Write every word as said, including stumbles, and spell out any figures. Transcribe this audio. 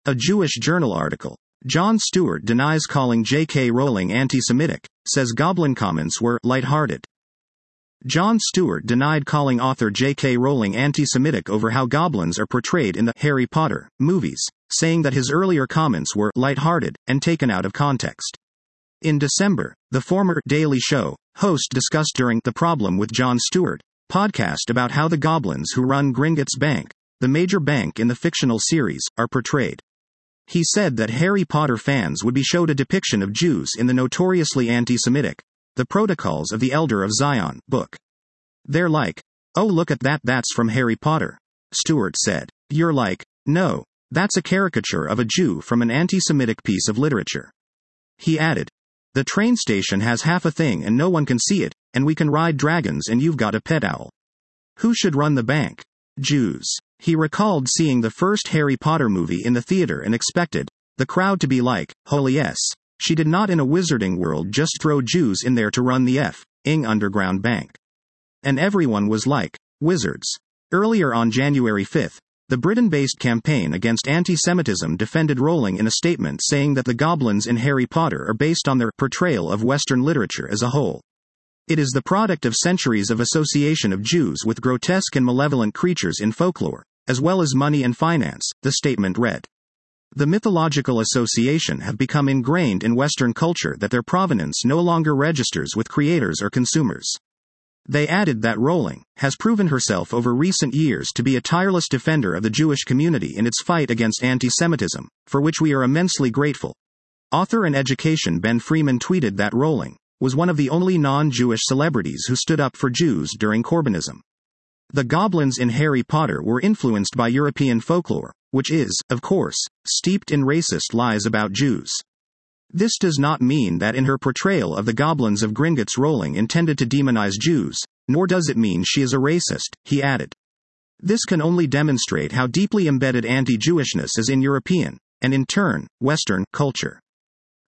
A Jewish Journal article. Jon Stewart denies calling J K Rowling anti-Semitic, says Goblin comments were lighthearted. Jon Stewart denied calling author J K Rowling anti-Semitic over how goblins are portrayed in the Harry Potter movies, saying that his earlier comments were lighthearted and taken out of context. In December, the former Daily Show host discussed during The Problem with Jon Stewart podcast about how the goblins who run Gringotts Bank, the major bank in the fictional series, are portrayed. He said that Harry Potter fans would be showed a depiction of Jews in the notoriously anti-Semitic The Protocols of the Elder of Zion book. They're like, "Oh, look at that, that's from Harry Potter," Stewart said. "You're like, no, that's a caricature of a Jew from an anti-Semitic piece of literature." He added, "The train station has half a thing and no one can see it, and we can ride dragons and you've got a pet owl. Who should run the bank? Jews." He recalled seeing the first Harry Potter movie in the theater and expected the crowd to be like, "Holy yes, she did not in a wizarding world just throw Jews in there to run the F-ing underground bank." And everyone was like, "Wizards." Earlier on January fifth, the Britain-based campaign against anti-Semitism defended Rowling in a statement saying that the goblins in Harry Potter are based on their portrayal of Western literature as a whole. It is the product of centuries of association of Jews with grotesque and malevolent creatures in folklore, as well as money and finance, the statement read. The mythological association have become ingrained in Western culture that their provenance no longer registers with creators or consumers. They added that Rowling has proven herself over recent years to be a tireless defender of the Jewish community in its fight against anti-Semitism, for which we are immensely grateful. Author and education Ben Freeman tweeted that Rowling was one of the only non-Jewish celebrities who stood up for Jews during Corbynism. The goblins in Harry Potter were influenced by European folklore, which is, of course, steeped in racist lies about Jews. This does not mean that in her portrayal of the goblins of Gringotts Rowling intended to demonize Jews, nor does it mean she is a racist, he added. This can only demonstrate how deeply embedded anti-Jewishness is in European, and in turn, Western, culture.